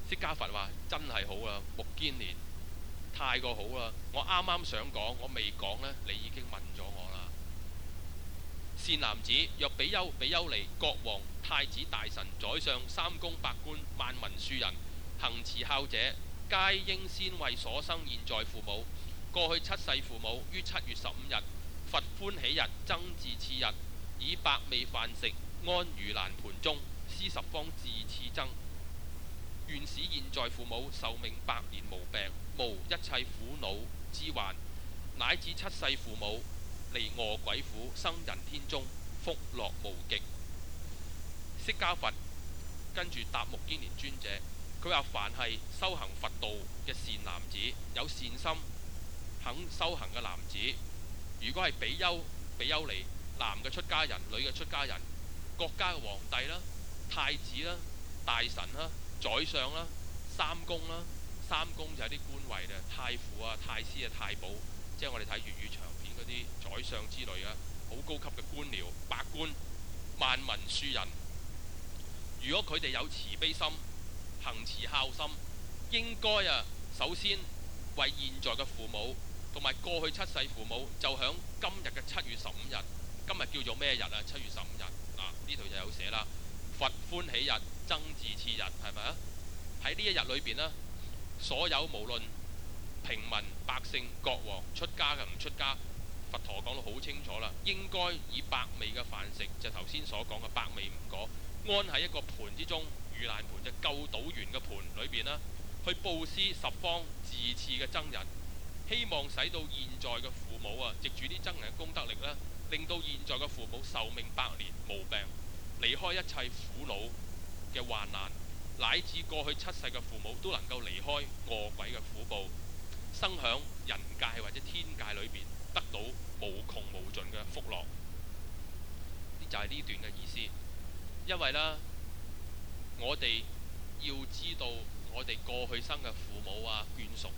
釋迦佛話：真係好啦，目犍連太過好啦！我啱啱想講，我未講呢，你已經問咗我啦。善男子，若比丘、比丘尼、國王、太子、大臣、宰相、三公、百官、萬民庶人，行持孝者，皆應先為所生現在父母。過去七世父母於7月15日，佛歡喜日，增自次日，以百味飯食，安如蘭盤中，施十方自次增。願使現在父母壽命百年無病，無一切苦惱之患，乃至七世父母離餓鬼苦，生人天中，福樂無極。釋迦佛跟住答目犍連尊者，佢話：凡係修行佛道嘅善男子，有善心肯修行嘅男子，如果係比丘、比丘尼，男嘅出家人、女嘅出家人，國家嘅皇帝啦、太子啦、大臣啦、宰相啦、三公啦，三公就係啲官位嘅太傅啊、太師啊、太保，即係我哋睇粵語長片嗰啲宰相之類啊，好高級嘅官僚、百官、萬民庶人。如果佢哋有慈悲心、行持孝心，應該首先為現在嘅父母同埋過去七世父母，就響今日嘅7月15日，今日叫做咩日啊？7月15日嗱，呢度就有寫啦，佛歡喜日，增自次日，係咪啊？喺呢一日裏邊呢，所有無論平民百姓、國王、出家嘅唔出家，佛陀講到好清楚啦，應該以百味嘅飯食，就頭先所講嘅百味五果，安喺一個盤之中，盂蘭盤就救倒完嘅盤裏邊啦，去布施十方自次嘅僧人，希望使到現在嘅父母藉住啲僧人嘅功德力呢，令到現在嘅父母壽命百年無病，離開一切苦惱嘅患難，乃至過去七世嘅父母都能夠離開餓鬼嘅苦報，生響人界或者天界裏邊，得到無窮無盡嘅福樂。呢就係呢段嘅意思。因為呢，我哋要知道我哋過去生嘅父母眷屬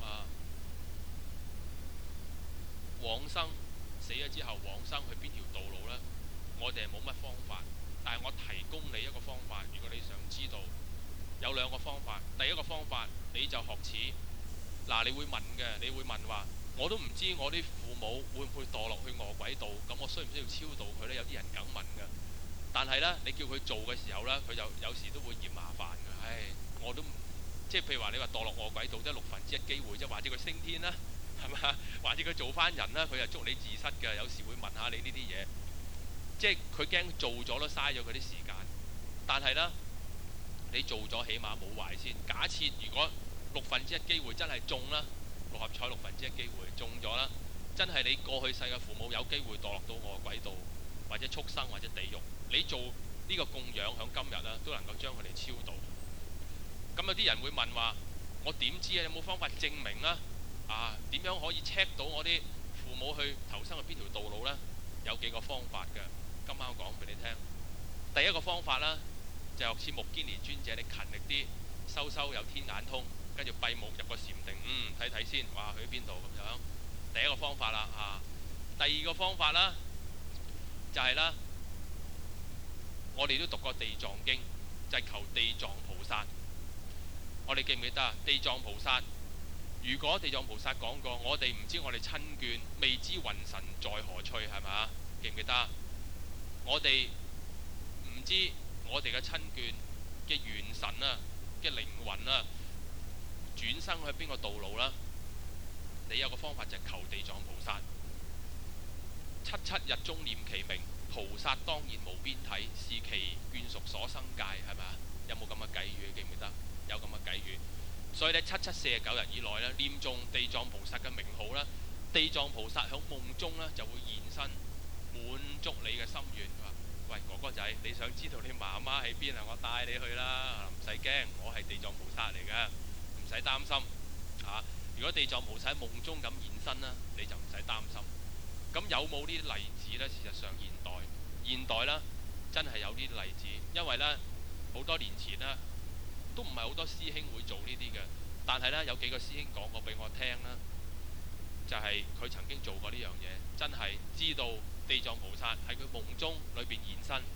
往生死咗之後往生去邊條道路呢？我哋係冇乜方法，但係我提供你一個方法。如果你想知道，有兩個方法。第一個方法你就學似嗱，你會問嘅，你會問話，我都唔知我啲父母會唔會墮落去餓鬼道，咁我需唔需要超度佢呢？有啲人梗問嘅。但係呢，你叫佢做嘅時候呢，佢就有時都會嫌麻煩嘅。唉，我都即係譬如話你話墮落餓鬼道，即係1/6機會啫，或者佢升天啦，係嘛？或者佢做翻人啦，佢又祝你自失嘅。有時會問下你呢啲嘢，即係佢驚做咗都嘥咗佢啲時間。但係呢，你做咗起碼冇壞先。假設如果1/6機會真係中啦，6合彩1/6機會中咗啦，真係你過去世嘅父母有機會墮落到餓鬼道，或者畜生或者地獄。你做呢個供養響今日都能夠將佢哋超度。咁有啲人會問話：我點知有冇方法證明點樣可以 check 到我啲父母去投生去邊條道路呢？有幾個方法嘅，今晚我講俾你聽。第一個方法啦，就好似目犍連尊者，你勤力啲修有天眼通，跟住閉目入個禪定，睇睇先，話去邊度咁樣。第一個方法啦第二個方法啦，就係啦。我哋都讀過地藏經，就係求地藏菩薩。我哋記唔記得地藏菩薩，如果地藏菩薩講過，我哋唔知我哋親眷，未知雲神在何處，係咪？記唔記得？我哋唔知我哋嘅親眷嘅元神嘅靈魂轉生去邊個道路啦？你有個方法就係求地藏菩薩，7日中念其名。菩薩當然無邊體，是其眷屬所生界，係咪？有冇咁嘅偈語？記唔記得？有咁嘅偈語。所以呢，7749日以內呢，念誦地藏菩薩嘅名號啦，地藏菩薩響夢中呢就會現身，滿足你嘅心願。話：喂，哥哥仔，你想知道你媽媽喺邊啊？我帶你去啦，唔使驚，我係地藏菩薩嚟嘅，唔使擔心。如果地藏菩薩喺夢中咁現身呢，你就唔使擔心。咁有冇呢啲例子呢？事實上現代啦，真係有呢啲例子。因為呢，好多年前呢，都唔係好多師兄會做呢啲嘅。但係呢，有幾個師兄講過俾我聽啦，就係佢曾經做過呢樣嘢，真係知道地藏菩薩喺佢夢中裏邊現身，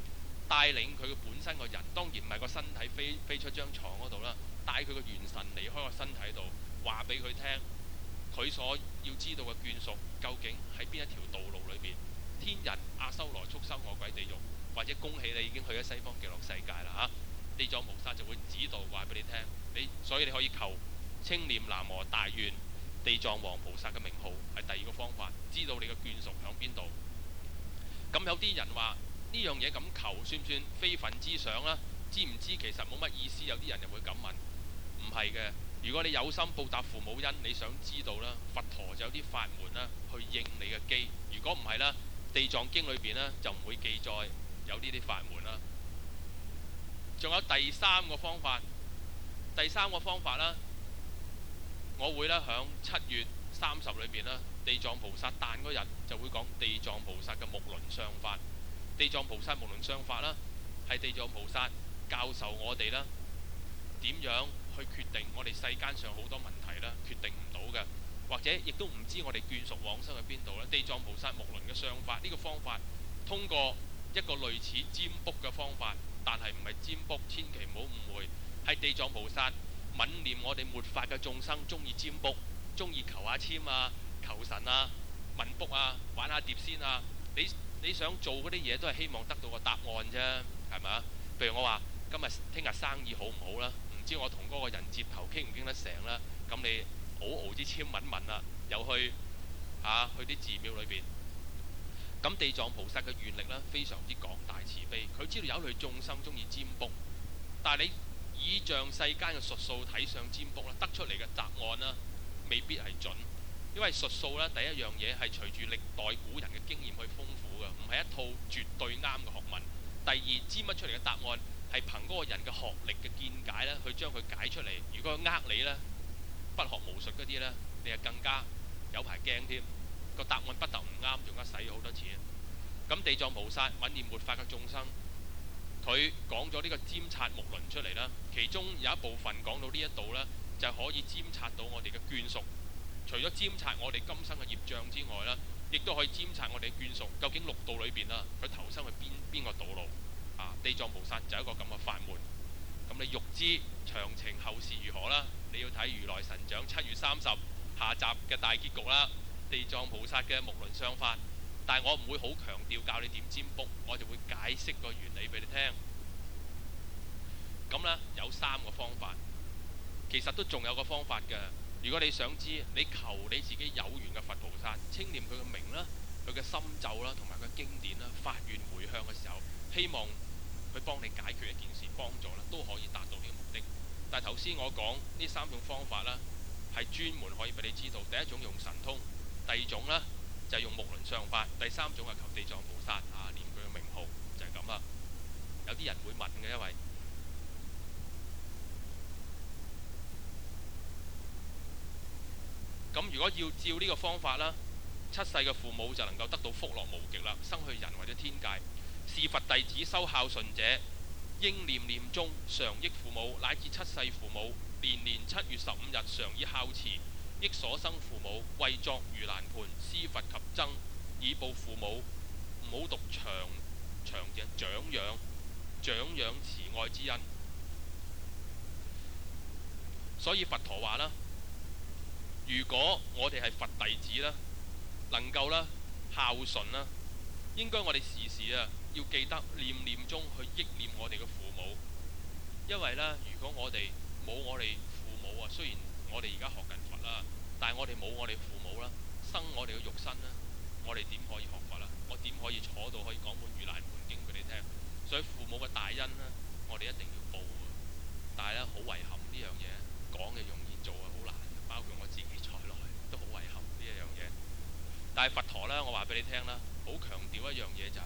帶領佢嘅本身個人，當然唔係個身體飛出張床嗰度啦，帶佢個元神離開個身體度，話俾佢聽，佢所要知道嘅眷屬究竟喺邊一條道路裏邊，天人、阿修羅、畜生、惡鬼、地獄，或者恭喜你已經去咗西方極樂世界啦嚇。地藏菩薩就會指導話俾你聽，所以你可以求稱念南無大願地藏王菩薩嘅名號，係第二個方法，知道你嘅眷屬響邊度。咁有啲人話呢樣嘢咁求算唔算非分之想啦？知唔知其實冇乜意思？有啲人就會咁問，唔係嘅。如果你有心報答父母恩，你想知道啦，佛陀就有啲法門啦，去應你嘅機。如果唔係啦，地藏經裏邊呢就唔會記載有呢啲法門啦。仲有第三個方法，啦，我會咧響7月30裏邊啦，地藏菩薩誕嗰日就會講地藏菩薩嘅目輪相法。地藏菩薩目輪相法啦，係地藏菩薩教授我哋啦點樣去決定我哋世間上好多問題啦，決定唔到嘅，或者亦都唔知我哋眷屬往生喺邊度啦。地藏菩薩目輪嘅相法，呢個方法通過一個類似占卜嘅方法，但係唔係占卜，千祈唔好誤會，係地藏菩薩憫念我哋末法嘅眾生，中意占卜，中意求下籤啊、求神啊、問卜啊、玩下碟仙啊。你想做嗰啲嘢都係希望得到個答案啫，係咪啊？譬如我話今日聽日生意好唔好啦？唔知我同嗰個人接頭傾唔傾得成啦？咁你熬啲籤問問啦，又去啲寺廟裏邊。咁地藏菩薩嘅願力呢，非常之廣大慈悲，佢知道有類眾生中意占卜，但係你以像世間嘅術數睇上占卜啦，得出嚟嘅答案啦，未必係準。因為術數咧，第一樣嘢係隨住歷代古人嘅經驗去豐富嘅，唔係一套絕對啱嘅學問。第二，占乜出嚟嘅答案係憑嗰個人嘅學歷嘅見解咧，去將佢解出嚟。如果佢呃你呢，不學無術嗰啲呢，你係更加有排驚添。個答案不但唔啱，仲加使好多錢。咁地藏菩薩憫念末法嘅眾生，佢講咗呢個占察目輪出嚟啦。其中有一部分講到呢一度呢，就可以占察到我哋嘅眷屬。除咗瞻察我哋今生嘅業障之外啦，亦都可以瞻察我哋眷屬究竟六道裏邊啦，佢投生去邊個道路啊？地藏菩薩就係一個咁嘅法門。咁你欲知詳情後事如何啦？你要睇如來神掌7月30下集嘅大結局啦。地藏菩薩嘅目輪相法，但係我唔會好強調教你點占卜，我就會解釋個原理俾你聽。咁呢，有3個方法，其實都仲有個方法嘅。如果你想知，你求你自己有緣嘅佛菩薩，稱念佢嘅名啦、佢嘅心咒啦、同埋佢經典啦，發願回向嘅時候，希望佢幫你解決一件事，幫助啦，都可以達到呢個目的。但係頭先我講呢3種方法啦，係專門可以俾你知道。第一種用神通，第二種呢就係用目輪相法，第3種係求地藏菩薩念佢嘅名號，就係咁啦。有啲人會問嘅，因為咁如果要照呢個方法啦，7世嘅父母就能夠得到福樂無極啦，生去人或者天界。是佛弟子修孝順者，應念念中常憶父母，乃至7世父母，年年7月15日常以孝慈憶所生父母，為作盂蘭盆施佛及僧，以報父母。唔好讀長嘅長養慈愛之恩。所以佛陀話啦，如果我哋係佛弟子啦，能夠啦孝順啦，應該我哋時時要記得念念中去憶念我哋嘅父母。因為呢，如果我哋冇我哋父母雖然我哋而家學緊佛啦，但係我哋冇我哋父母啦，生我哋嘅肉身啦，我哋點可以學佛啦？我點可以坐到可以講本盂蘭盆經俾你聽？所以父母嘅大恩呢，我哋一定要報嘅。但係呢，好遺憾呢樣嘢講嘅容易，做好難。包括我自己在內都好遺憾呢一樣嘢。但係佛陀呢，我話俾你聽啦，好強調一樣嘢就係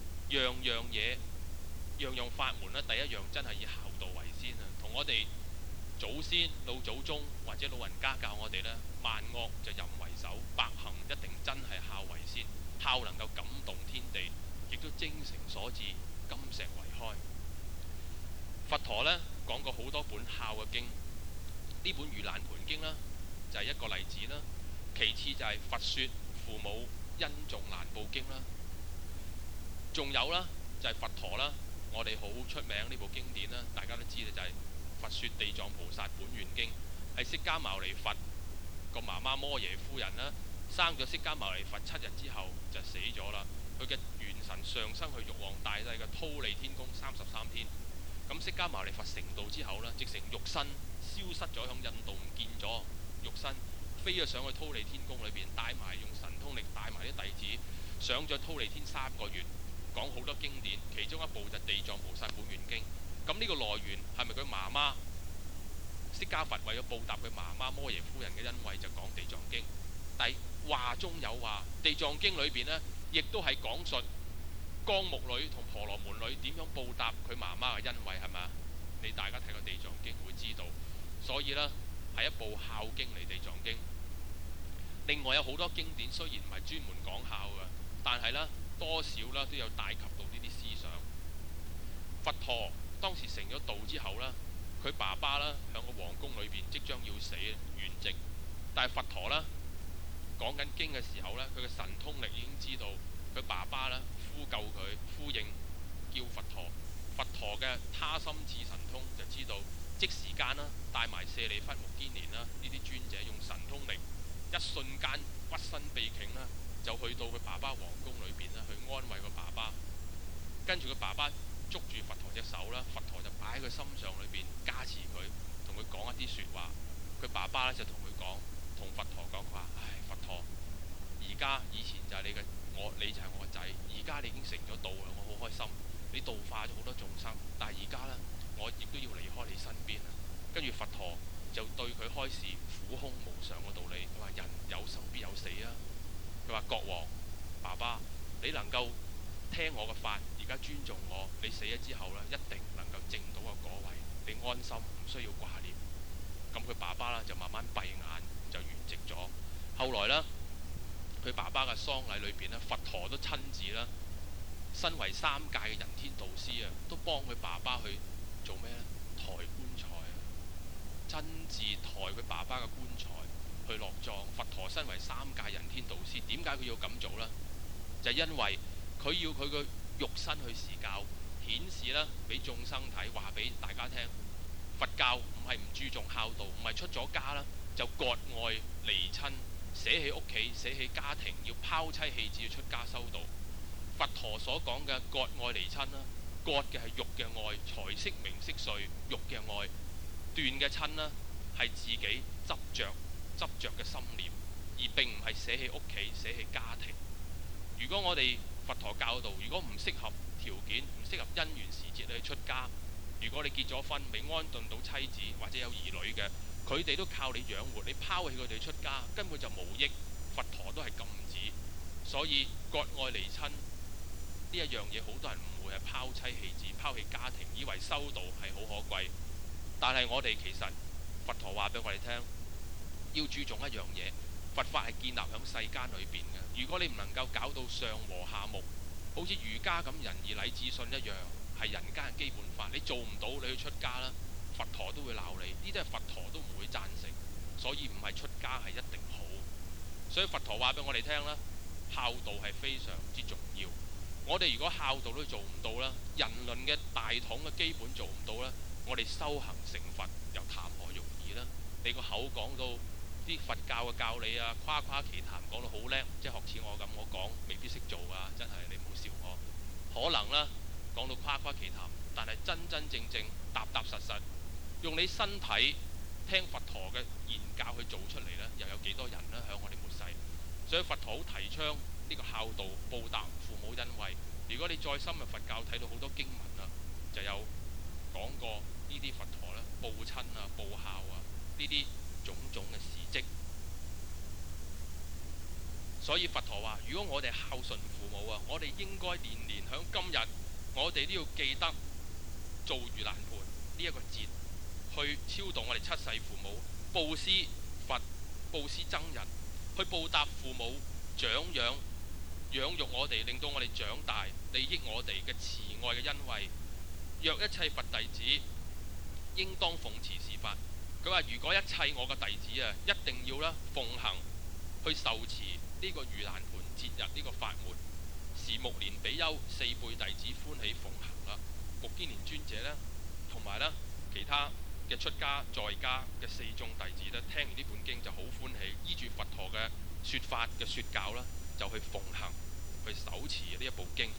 樣樣法門呢，第一樣真係以孝道為先啊！同我哋祖先老祖宗或者老人家教我哋呢，萬惡就淫為首，百行一定真係孝為先。孝能夠感動天地，亦都精誠所至，金石為開。佛陀呢講過好多本孝嘅經，呢本盂蘭盆經啦就係一個例子啦。其次就係佛說父母恩重難報經啦。仲有啦就係佛陀啦我哋好出名呢部經典啦，大家都知嘅就係、佛說地藏菩薩本願經，係釋迦牟尼佛個媽媽摩耶夫人啦，生咗釋迦牟尼佛7日之後就死咗啦。佢嘅元神上升去玉皇大帝嘅忉利天宮33天。咁釋迦牟尼佛成道之後呢，直成肉身消失咗，響印度唔見咗肉身，飛咗上去忉利天宮裏邊，帶埋用神通力帶埋啲弟子上咗忉利天3個月，講好多經典，其中一部就係地藏菩薩本願經。咁呢個來源係咪佢媽媽釋迦佛為咗報答佢媽媽摩耶夫人嘅恩惠，就講地藏經？但話中有話，地藏經裏邊呢，亦都係講述光目女同婆羅門女點樣報答佢媽媽嘅恩惠，係咪？你大家睇過地藏經會知道，所以呢，係一部孝經嚟，地藏經。另外有好多經典雖然唔係專門講孝嘅，但係呢，多少啦都有帶及到呢啲思想。佛陀當時成咗道之後呢，佢爸爸呢響個皇宮裏邊即將要死圓寂，但係佛陀呢講緊經嘅時候呢，佢嘅神通力已經知道佢爸爸呢呼救佢，呼應叫佛陀。佛陀嘅他心智神通就知道即時間啦，帶埋舍利弗、目犍連啦呢啲尊者用神通力，一瞬間屈身避頃啦，就去到佢爸爸皇宮裏邊啦，去安慰個爸爸。跟住佢爸爸捉住佛陀隻手啦，佛陀就擺喺佢心上裏邊加持佢，同佢講一啲説話。佢爸爸咧就同佢講，同佛陀講話：唉，佛陀，而家以前就係你嘅你就係我個仔，而家你已經成咗道啦，我好開心，你度化咗好多眾生，但係而家呢，我亦都要離開你身邊啦。跟住佛陀就對佢開示苦空無常嘅道理。佢話人有生必有死啊。佢話國王爸爸，你能夠聽我嘅法，而家尊重我，你死咗之後呢，一定能夠證到個果位，你安心，唔需要掛念。咁佢爸爸呢，就慢慢閉眼就圓寂咗。後來呢，佢爸爸嘅喪禮裏邊呢，佛陀都親自啦，身為3界嘅人天導師啊，都幫佢爸爸去做咩呢？抬棺材啊，親自抬佢爸爸嘅棺材去落葬。佛陀身為3界人天導師，點解佢要咁做呢？就因為佢要佢個肉身去示教，顯示啦俾眾生睇，話俾大家聽。佛教唔係唔注重孝道，唔係出咗家啦就割愛離親，捨棄屋企，捨棄家庭，要拋妻棄子，要出家修道。佛陀所講嘅割愛離親啦，割嘅係欲嘅愛，財色名色睡，欲嘅愛；斷嘅親啦係自己執着嘅心念，而並唔係捨棄屋企，捨棄家庭。如果我哋佛陀教導，如果唔適合條件，唔適合因緣時節去出家，如果你結咗婚未安頓到妻子或者有兒女嘅，佢哋都靠你養活，你拋棄佢哋出家根本就無益。佛陀都係禁止，所以割愛離親呢一樣嘢，好多人誤會係拋妻棄子、拋棄家庭，以為修道係好可貴。但係我哋其實佛陀話俾我哋聽，要注重一樣嘢，佛法係建立喺世間裏邊嘅。如果你唔能夠搞到上和下睦，好似儒家咁仁義禮智信一樣，係人間嘅基本法，你做唔到，你去出家啦，佛陀都會鬧你。呢啲係佛陀都唔會贊成，所以唔係出家係一定好。所以佛陀話俾我哋聽啦，孝道係非常之重要。我哋如果孝道都做唔到啦，人倫嘅大統嘅基本做唔到啦，我哋修行成佛又談何容易啦？你個口講到啲佛教嘅教理啊，誇誇其談講到好叻，即係學似我咁，我講未必識做啊！真係你唔好笑我。可能啦，講到誇誇其談，但係真真正正踏踏實實用你身體聽佛陀嘅言教去做出嚟呢，又有幾多人呢？響我哋末世？所以佛陀好提倡呢個孝道，報答父母恩惠。如果你再深入佛教，睇到好多經文啊，就有講過呢啲佛陀呢，報親啊、報孝啊呢啲種種嘅事蹟。所以佛陀話：如果我哋孝順父母啊，我哋應該年年響今日，我哋都要記得做盂蘭盆呢一個節，去超度我哋七世父母，布施佛、布施僧人，去報答父母長養育我哋，令到我哋長大，利益我哋嘅慈愛嘅恩惠。若一切佛弟子應當奉持是法。佢話：如果一切我嘅弟子啊，一定要啦奉行去受持呢個盂蘭盆節日呢個法門，時目連比丘4輩弟子歡喜奉行啦。 目犍連尊者呢，同埋呢其他嘅出家在家嘅四眾弟子呢，聽完呢本經就好歡喜，依住佛陀嘅説法嘅説教啦，就去奉行，去手持呢一部經。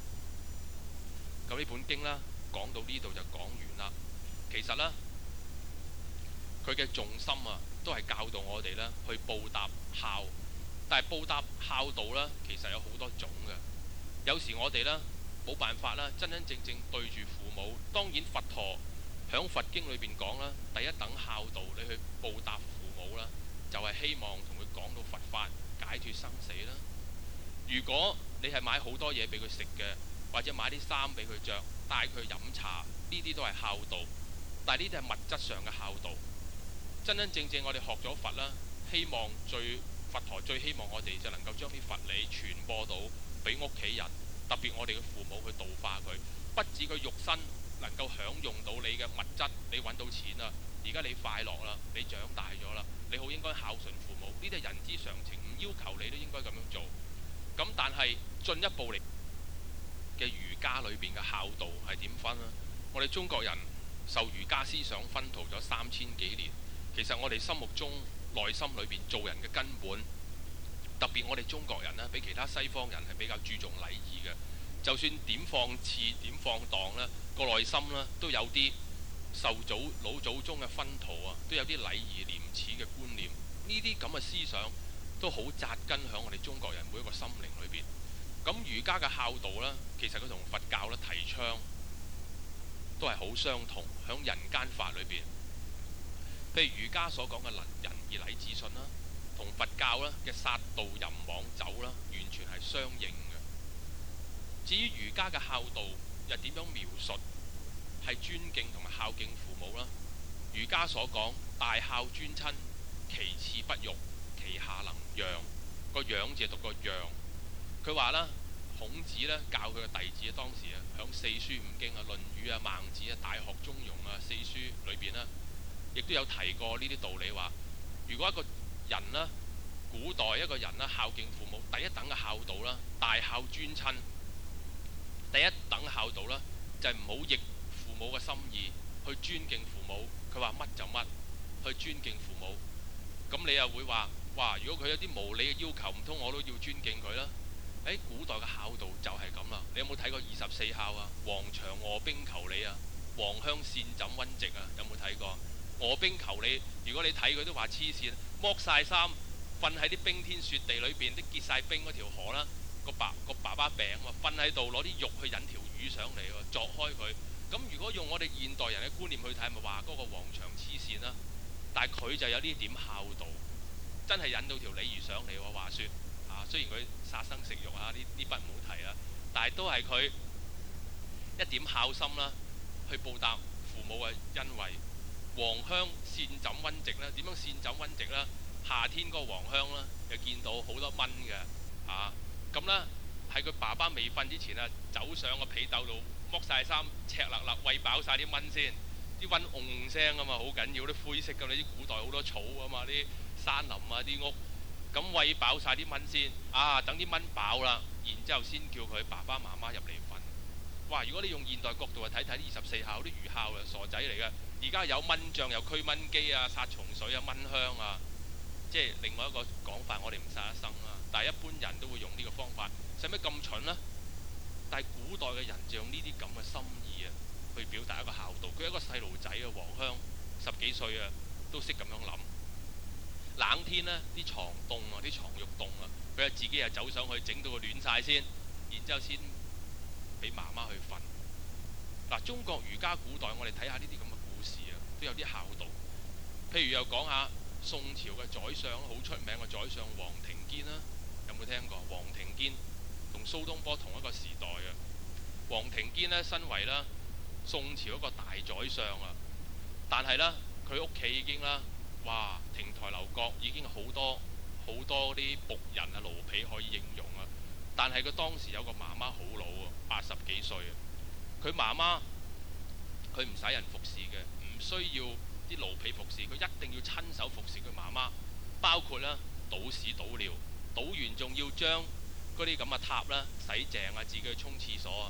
咁呢本經啦，講到呢度就講完啦。其實呢，佢嘅重心啊，都係教導我哋呢去報答孝。但係報答孝道呢，其實有好多種嘅。有時我哋呢冇辦法啦，真真正正對住父母。當然佛陀響佛經裏邊講啦，第一等孝道，你去報答父母啦，就係希望同佢講到佛法，解脫生死啦。如果你係買好多嘢俾佢食嘅，或者買啲衫俾佢着，帶佢飲茶，呢啲都係孝道。但係呢啲係物質上嘅孝道。真真正正我哋學咗佛啦，希望佛陀最希望我哋就能夠將啲佛理傳播到俾屋企人，特別我哋嘅父母去度化佢，不止佢肉身能夠享用到你嘅物質，你揾到錢啦，而家你快樂啦，你長大咗啦，你好應該孝順父母，呢啲係人之常情，唔要求你都應該咁樣做。咁但係進一步嚟嘅儒家裏邊嘅孝道係點分呢？我哋中國人受儒家思想熏陶咗3000幾年，其實我哋心目中內心裏邊做人嘅根本，特別我哋中國人呢，比其他西方人係比較注重禮儀嘅。就算點放肆、點放蕩呢，個內心呢都有啲受老祖宗嘅熏陶啊，都有啲禮儀廉恥嘅觀念。呢啲咁嘅思想都好扎根喺我哋中國人每一個心靈裏邊。咁儒家嘅孝道呢，其實佢同佛教呢提倡都係好相同，喺人間法裏邊。譬如儒家所講嘅仁義禮智信啦，同佛教咧嘅殺盜淫妄酒啦，完全係相應嘅。至於儒家嘅孝道又點樣描述？係尊敬同埋孝敬父母啦。儒家所講大孝尊親，其次不辱，其下能讓。個讓字係讀個讓。佢話啦，孔子咧教佢嘅弟子當時啊，響四書五經啊、論語啊、孟子啊、大學、中庸啊四書裏邊啦，亦都有提過呢啲道理。話如果一個人啦，古代一個人啦孝敬父母，第一等嘅孝道啦，大孝尊親。第一等孝道啦，就係唔好逆父母嘅心意，去尊敬父母。佢話乜就乜，去尊敬父母。咁你又會話，哇！如果佢有啲無理嘅要求，唔通我都要尊敬佢啦？古代嘅孝道就係咁啦。你有冇睇過24孝啊？黃牆臥冰求鯉啊，黃香扇枕溫席啊，有冇睇過？臥冰求鯉，如果你睇佢都話黐線，剝晒衫，瞓喺啲冰天雪地裏邊，啲結晒冰嗰條河啦，個爸爸餅喎，瞓喺度攞啲肉去引條魚上嚟喎，鑿開佢。咁如果用我哋現代人嘅觀念去睇，咪話嗰個黃牆黐線啦？但係佢就有呢點孝道，真係引到條鯉魚上嚟喎。話説雖然佢殺生食肉啊，呢筆唔好提啦，但係都係佢一點孝心啦，去報答父母嘅恩惠。黃香扇枕溫席咧，點樣扇枕溫席咧？夏天嗰個黃香咧，又見到好多蚊嘅咁咧喺佢爸爸未瞓之前啊，走上個被竇度剝晒衫，赤勒勒餵飽晒啲蚊先，啲蚊嗡聲啊嘛，好緊要，啲灰色㗎，你啲古代好多草啊嘛，啲山林啊啲屋。咁餵飽晒啲蚊先，等啲蚊飽啦，然之後先叫佢爸爸媽媽入嚟瞓。哇！如果你用現代角度去睇睇24孝啲儒孝啊，傻仔嚟嘅。而家有蚊帳，有驅蚊機啊，殺蟲水啊，蚊香啊，即係另外一個講法，我哋唔殺一生啦。但係一般人都會用呢個方法，使乜咁蠢呢？但係古代嘅人就用呢啲咁嘅心意啊，去表達一個孝道。佢一個細路仔啊，黃香10幾歲啊，都識咁樣諗。冷天呢，啲床凍啊，啲床褥凍啊，佢啊自己啊走上去整到佢暖晒先，然之後先俾媽媽去瞓。中國儒家古代我哋睇下呢啲咁嘅故事啊，都有啲孝道。譬如又講下宋朝嘅宰相，好出名嘅宰相黃庭堅啦，有冇聽過？黃庭堅同蘇東坡同一個時代啊。黃庭堅呢，身為啦宋朝一個大宰相啊，但係呢，佢屋企已經啦。哇！亭台樓閣已經好多啲僕人啊、奴婢可以應用啊。但係佢當時有個媽媽好老啊，80幾歲啊。佢媽媽佢唔使人服侍嘅，唔需要啲奴婢服侍，佢一定要親手服侍佢媽媽，包括啦倒屎倒尿，倒完仲要將嗰啲咁嘅塔啦洗淨啊，自己去沖廁所啊。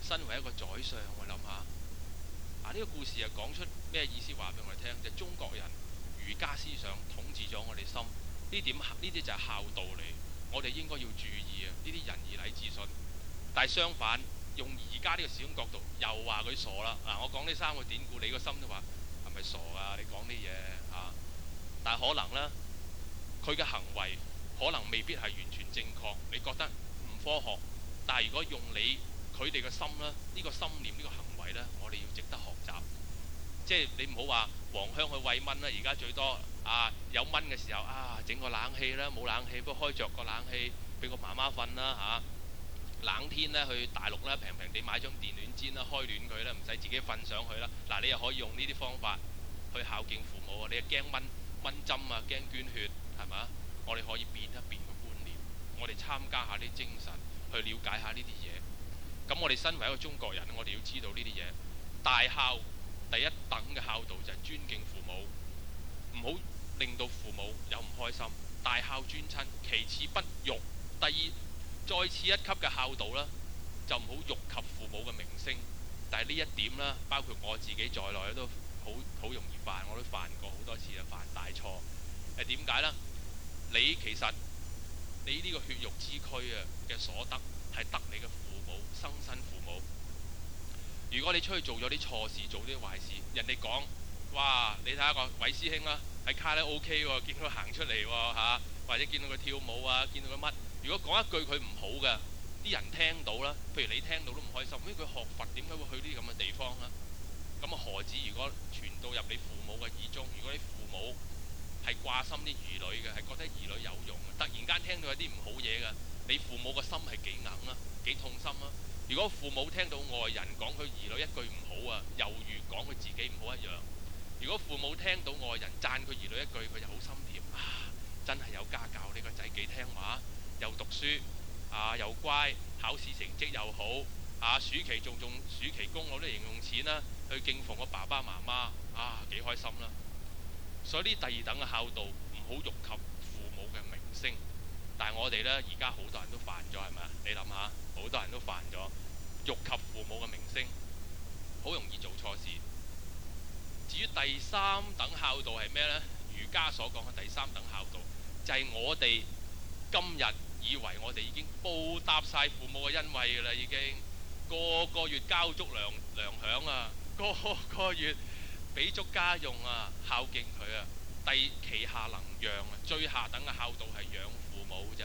身為一個宰相，我諗下呢個故事係講出咩意思？話俾我哋聽，就係中國人儒家思想統治咗我哋心，呢啲就係孝道嚟，我哋應該要注意啊！呢啲仁義禮智信。但係相反，用而家呢個時空角度，又話佢傻啦。我講呢三個典故，你個心都話係咪傻啊？你講啲嘢啊？但係可能呢，佢嘅行為可能未必係完全正確，你覺得唔科學。但係如果用佢哋嘅心呢，呢個心念，呢個行為呢，我哋要值得學習。即係你唔好話黃香去餵蚊啦，而家最多有蚊嘅時候整個冷氣啦，冇冷氣不過開着個冷氣俾個媽媽瞓啦。冷天呢，去大陸呢，平平地買張電暖氈啦，開暖佢啦，唔使自己瞓上去啦。你又可以用呢啲方法去孝敬父母啊！你又驚蚊針啊，驚捐血係嘛？我哋可以變一變個觀念，我哋參加下啲精神，去了解下呢啲嘢。咁我哋身為一個中國人，我哋要知道呢啲嘢。大孝第一等嘅孝道就係尊敬父母，唔好令到父母有唔開心。大孝尊親，其次不辱。第二再次一級嘅孝道啦，就唔好辱及父母嘅名聲。但係呢一點啦，包括我自己在內都好容易犯，我都犯過好多次啊，犯大錯。點解呢？你其實你呢個血肉之軀嘅所得係得你嘅父母，生身父母。如果你出去做咗啲錯事，做啲壞事，人哋講哇，你睇下個韋師兄啦，喺卡拉 OK 喎，見到佢行出嚟喎或者見到佢跳舞啊，見到佢乜？如果講一句佢唔好嘅，啲人聽到啦，譬如你聽到都唔開心，佢學佛點解會去呢啲咁嘅地方呢？咁何止如果傳到入你父母嘅耳中，如果你父母係掛心啲兒女嘅，係覺得兒女有用嘅，突然間聽到有啲唔好嘢嘅，你父母個心係幾硬啊，幾痛心啊！如果父母聽到外人講佢兒女一句唔好啊，猶如講佢自己唔好一樣。如果父母聽到外人讚佢兒女一句，佢就好心甜真係有家教，呢個仔幾聽話，又讀書又乖，考試成績又好暑期仲暑期工攞啲零用錢啦，去敬奉個爸爸媽媽幾開心啦。所以呢第二等嘅孝道唔好辱及父母嘅名聲。但係我哋呢，而家好多人都犯咗，係咪啊？你諗下，好多人都犯咗辱及父母嘅名聲，好容易做錯事。至於第三等孝道係咩呢？儒家所講嘅第三等孝道就係我哋今日以為我哋已經報答晒父母嘅恩惠㗎啦，已經個月交足糧餉啊，個月俾足家用孝敬佢其下能讓最下等嘅孝道係養父母咋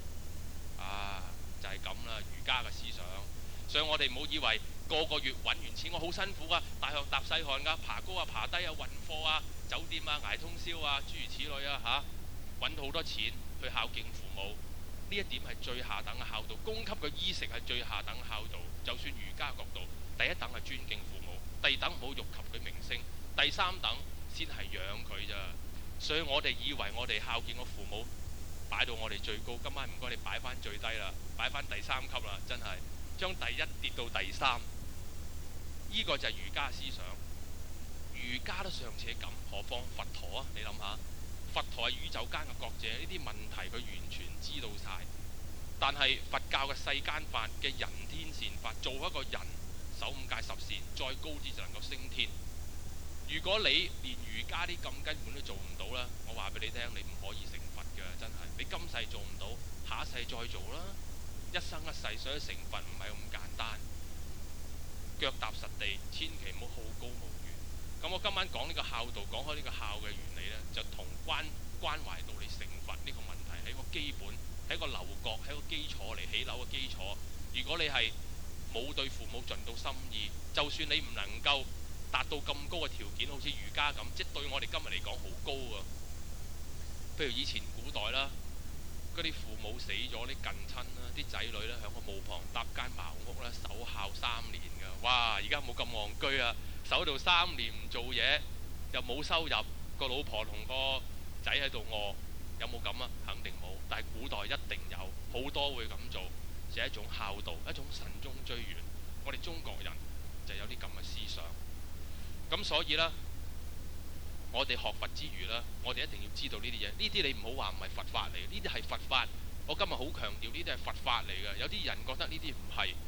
就係咁啦，儒家嘅思想。所以我哋唔好以為個月揾完錢我好辛苦大學搭細漢爬高爬低運貨酒店捱通宵諸如此類揾到好多錢去孝敬父母。呢一點係最下等嘅孝道，供給嘅衣食係最下等嘅孝道。就算儒家角度，第一等係尊敬父母，第二等唔好辱及佢名聲，第三等先係養佢咋。所以我哋以為我哋孝敬個父母擺到我哋最高，今晚唔該你擺翻最低啦，擺翻第三級啦，真係將第一跌到第三。呢個就係儒家思想，儒家都尚且咁，何況佛陀你諗下，佛陀係宇宙間嘅覺者，呢啲問題佢完全知道晒。但係佛教嘅世間法嘅人天善法，做一個人守五戒十善，再高啲就能夠升天。如果你連儒家啲咁根本都做唔到啦，我話俾你聽，你唔可以成佛嘅，真係。你今世做唔到，下一世再做啦。一生一世想成佛唔係咁簡單，腳踏實地，千祈唔好好高騖遠。咁我今晚講呢個孝道，講開呢個孝嘅原理呢，就同關懷到你成佛呢個問題係一個基本，係一個樓閣，係一個基礎嚟，起樓嘅基礎。如果你係冇對父母盡到心意，就算你唔能夠達到咁高嘅條件，好似儒家咁，即係對我哋今日嚟講好高啊。譬如以前古代啦，嗰啲父母死咗，啲近親啦，啲仔女咧響個墓旁搭間茅屋咧，守孝3年㗎。哇！而家冇咁戇居守到3年唔做嘢，又冇收入，個老婆同個仔喺度餓，有冇咁啊？肯定冇。但係古代一定有，好多會咁做，就係一種孝道，一種慎終追遠。我哋中國人就有啲咁嘅思想。咁所以呢，我哋學佛之餘呢，我哋一定要知道呢啲嘢。呢啲你唔好話唔係佛法嚟，呢啲係佛法。我今日好強調呢啲係佛法嚟嘅。有啲人覺得呢啲唔係，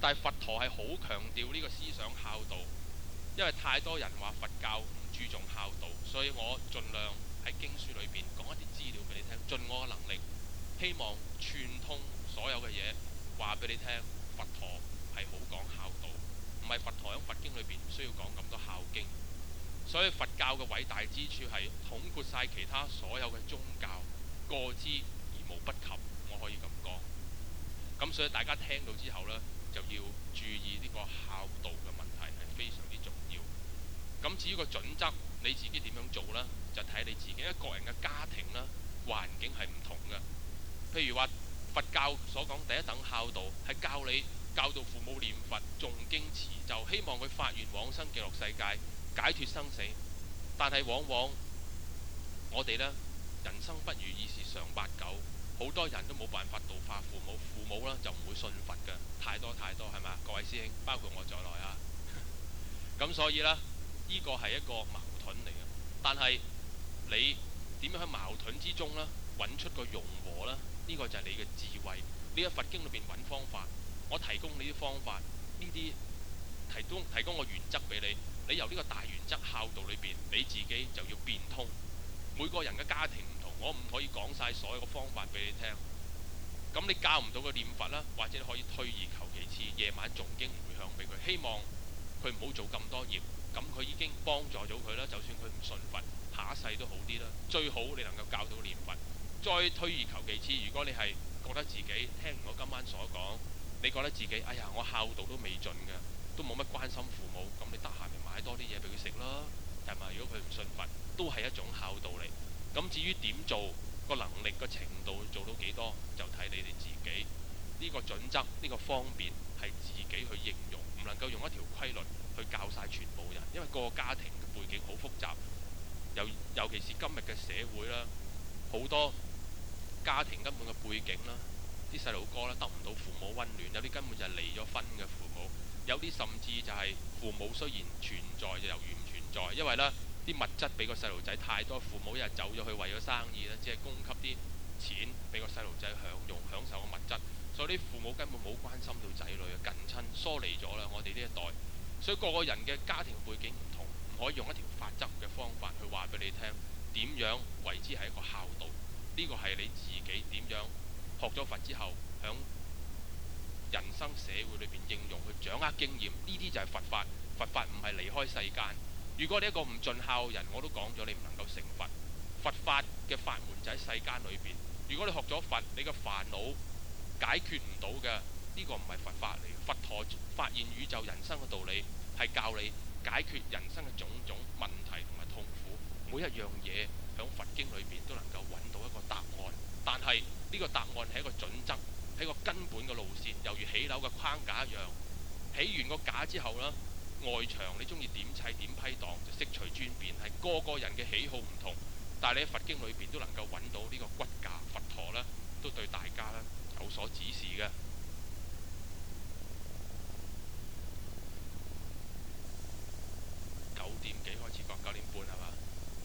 但係佛陀係好強調呢個思想孝道，因為太多人話佛教唔注重孝道，所以我盡量喺經書裏邊講一啲資料俾你聽，盡我嘅能力，希望串通所有嘅嘢，話俾你聽。佛陀係好講孝道，唔係佛陀喺佛經裏邊唔需要講咁多孝經。所以佛教嘅偉大之處係統括晒其他所有嘅宗教，過之而無不及，我可以咁講。咁所以大家聽到之後呢，就要注意呢個孝道嘅問題係非常之重要。咁至於個準則，你自己點樣做呢？就睇你自己，因為個人嘅家庭啦、環境係唔同嘅。譬如話佛教所講第一等孝道係教導父母念佛、誦經持咒，希望佢發願往生極樂世界，解脫生死。但係往往我哋呢，人生不如意事常八九，好多人都冇辦法度化父母，父母呢就唔會信佛嘅，太多係咪？各位師兄，包括我在內啊。咁所以呢，呢個係一個矛盾嚟嘅。但係你點樣喺矛盾之中呢，揾出個融和呢？呢個就係你嘅智慧。你喺佛經裏邊揾方法，我提供你啲方法，呢啲提供個原則俾你。你由呢個大原則孝道裏邊，你自己就要變通。每個人嘅家庭唔同，我唔可以講晒所有嘅方法俾你聽。咁你教唔到佢念佛啦，或者你可以退而求其次，夜晚誦經回向俾佢，希望佢唔好做咁多業。咁佢已經幫助咗佢啦。就算佢唔信佛，下一世都好啲啦。最好你能夠教到念佛。再退而求其次，如果你係覺得自己聽完我今晚所講，你覺得自己哎呀我孝道都未盡嘅，都冇乜關心父母，咁你得閒咪買多啲嘢俾佢食啦，係咪？如果佢唔信佛，都係一種孝道嚟。咁至於點做，個能力個程度做到幾多，就睇你哋自己。呢個準則，呢個方便係自己去應用，唔能夠用一條規律去教晒全部人，因為個家庭嘅背景好複雜，尤其是今日嘅社會啦，好多家庭根本嘅背景啦，啲細路哥咧得唔到父母溫暖，有啲根本就係離咗婚嘅父母，有啲甚至就係父母雖然存在就猶如唔存在，因為呢啲物質俾個細路仔太多，父母一日走咗去為咗生意咧，只係供給啲錢俾個細路仔享受個物質，所以啲父母根本冇關心到仔女嘅近親疏離咗啦。我哋呢一代，所以個個人嘅家庭背景唔同，唔可以用一條法則嘅方法去話俾你聽點樣為之係一個孝道。呢個係你自己點樣學咗佛之後，響人生社會裏邊應用去掌握經驗，呢啲就係佛法。佛法唔係離開世間。如果你一個唔盡孝人，我都講咗你唔能夠成佛。佛法嘅法門就喺世間裏邊。如果你學咗佛，你嘅煩惱解決唔到嘅，呢個唔係佛法嚟。佛陀發現宇宙人生嘅道理，係教你解決人生嘅種種問題同埋痛苦。每一樣嘢響佛經裏邊都能夠揾到一個答案，但係呢個答案係一個準則，係一個根本嘅路線，猶如起樓嘅框架一樣。起完個架之後呢，外牆你中意點砌點批盪就悉隨尊便，係個個人嘅喜好唔同，但係你喺佛經裏邊都能夠揾到呢個骨架。佛陀呢都對大家呢有所指示嘅。9點幾開始講，9點半係嘛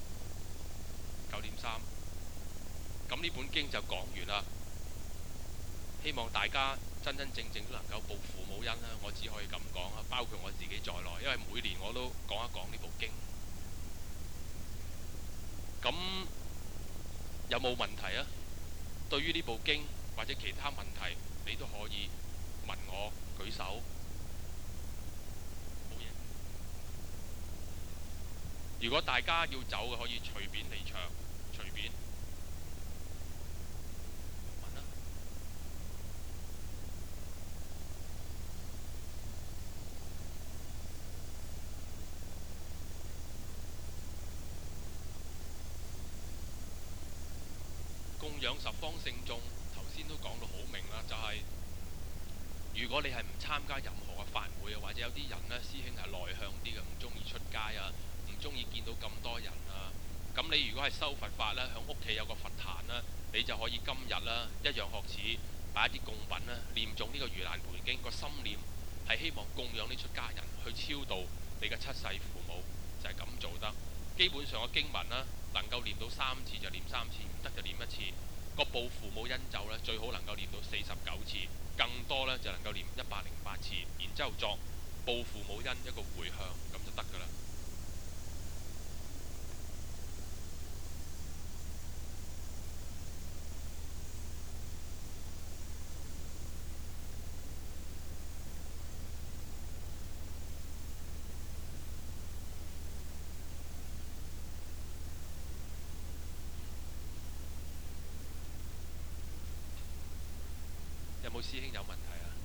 ？9點3。咁呢本經就講完啦。希望大家真真正正都能夠報父母恩啦。我只可以咁講啊，包括我自己在內，因為每年我都講一講呢部經。咁有冇問題啊？對於呢部經或者其他問題，你都可以問我，舉手。冇嘢。如果大家要走嘅，可以隨便離場，隨便。供養十方聖眾，頭先都講到好明啦，就係如果你係唔參加任何嘅法會啊，或者有啲人呢，師兄係內向啲嘅，唔中意出街啊，唔中意見到咁多人啊，咁你如果係修佛法呢，響屋企有個佛壇啦，你就可以今日啦一樣學似擺一啲供品啦，念誦呢個盂蘭盆經，個心念係希望供養呢出家人去超度你嘅七世父母，就係咁做得。基本上嘅經文啦，能夠念到3次就念3次，唔得就念1次。 個報父母恩咒呢，最好能夠念到49次，更多呢就能夠念108次，然之後作報父母恩一個回向，咁就得㗎啦。有冇師兄有問題啊？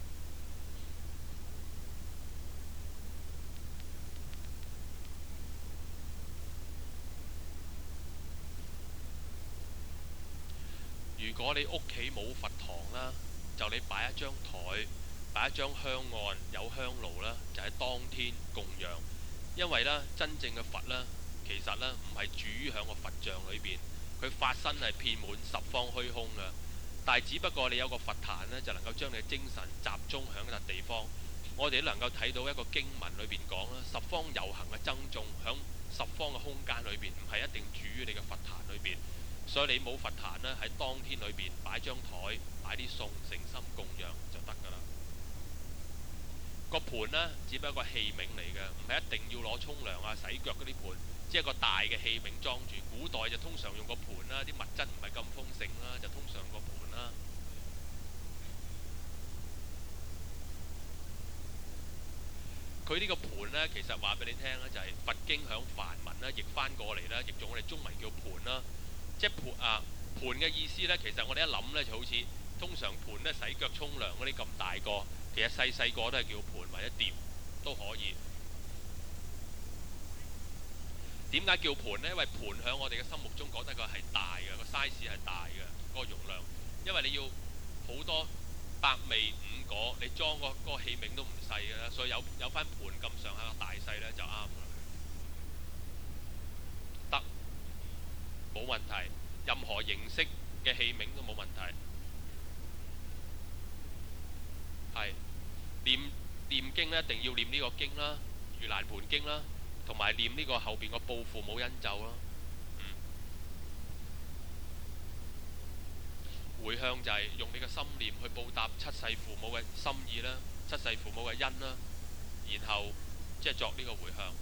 如果你屋企冇佛堂啦，就你擺一張台，擺一張香案，有香爐啦，就喺當天供養。因為呢，真正嘅佛呢，其實呢唔係住於喺個佛像裏邊，佢法身係遍滿十方虛空嘅。但係只不過你有個佛壇呢，就能夠將你嘅精神集中喺一笪地方。我哋都能夠睇到一個經文裏邊講啦，十方遊行嘅僧眾響十方嘅空間裏邊，唔係一定住於你嘅佛壇裏邊。所以你冇佛壇呢，喺當天裏邊擺張台，擺啲餸，誠心供養就得㗎啦。個盤呢，只不過係器皿嚟嘅，唔係一定要攞沖涼啊、洗腳嗰啲盤，只係個大嘅器皿裝住。古代就通常用個盤啦，啲物質唔係咁豐盛啦，就通常用個盤啦。佢呢個盤呢，其實話俾你聽咧，就係佛經響梵文啦，譯翻過嚟啦，譯做我哋中文叫盤啦。即係盤嘅意思呢，其實我哋一諗呢，就好似通常盤呢洗腳沖涼嗰啲咁大個，其實細細個都係叫盤或者碟都可以。點解叫盤呢？因為盤響我哋嘅心目中覺得佢係大嘅，個 size 係大嘅，個容量。因為你要好多百味五果，你裝個器皿都唔細嘅啦，所以有翻盤咁上下嘅大細呢，就啱啦。得，冇問題，任何形式嘅器皿都冇問題。係念經咧，一定要念呢個經啦，《盂蘭盆經》啦，同埋念呢個後邊個報父母恩咒啦。回向就係用你嘅心念去報答七世父母嘅心意啦，七世父母嘅恩啦，然後即係作呢個回向。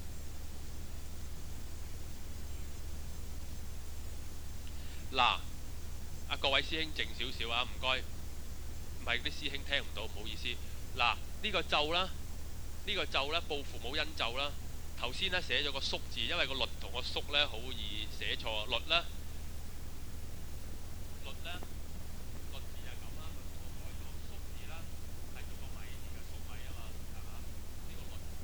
嗱，各位師兄靜少少啊，唔該。唔係啲師兄聽唔到，唔好意思。嗱，呢個咒啦，呢個咒呢，報父母恩咒啦。頭先呢寫咗個叔字，因為個律同個叔呢好易寫錯。律呢，律呢，律字係咁啦，律我改咗叔字啦，係做個米字嘅粟米啊嘛，係嘛？呢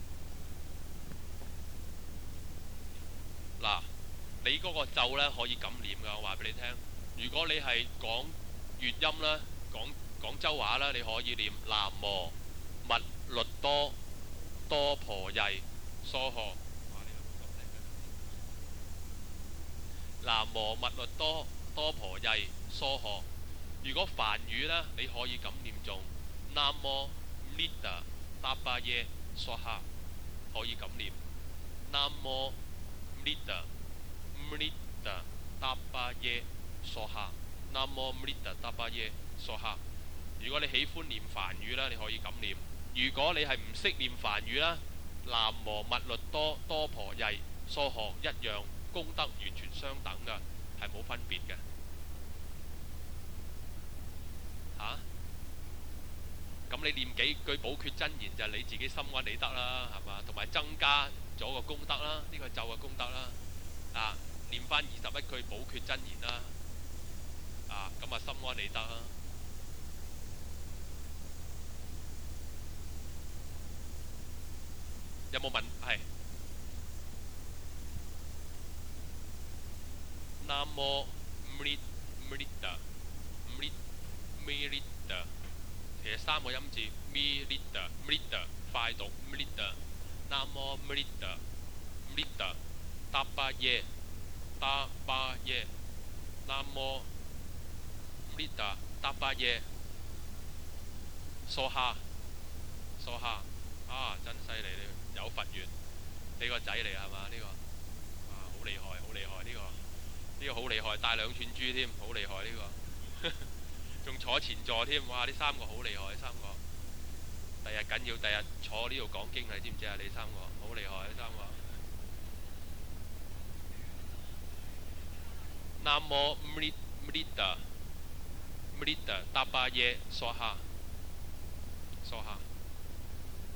個律。嗱，你嗰個咒呢可以咁念㗎，我話俾你聽。如果你係講粵音啦，廣州話啦，你可以念南無密律多多婆曳娑呵。南無密律多多婆曳娑呵。如果梵語呢，你可以咁念誦南無密達達巴耶娑哈，可以咁念南無密達達巴耶娑哈，南無密達達巴耶娑哈。如果你喜歡念梵語啦，你可以咁念。如果你係唔識念梵語啦，南無密律多多婆曳娑呵一樣，功德完全相等㗎，係冇分別嘅。咁你念幾句寶訣真言就係你自己心安理得啦，係嘛？同埋增加咗個功德啦，呢個咒嘅功德啦。念翻21句寶訣真言啦。咁啊心安理得啦。有冇問？係。南無密達其實三個音字密達快讀密達。南無密達達巴耶南無密達達巴耶娑哈真犀利，你有佛緣，你個仔嚟係嘛？呢個好厲害，好厲害呢個好厲害，帶2串珠添，好厲害呢個。 仲坐前座添，哇！呢三個好厲害，三個。第日緊要，第日坐呢度講經，你知唔知啊？你三個好厲害，呢三個。南無Mrita Tapa Ye Swaha Swaha。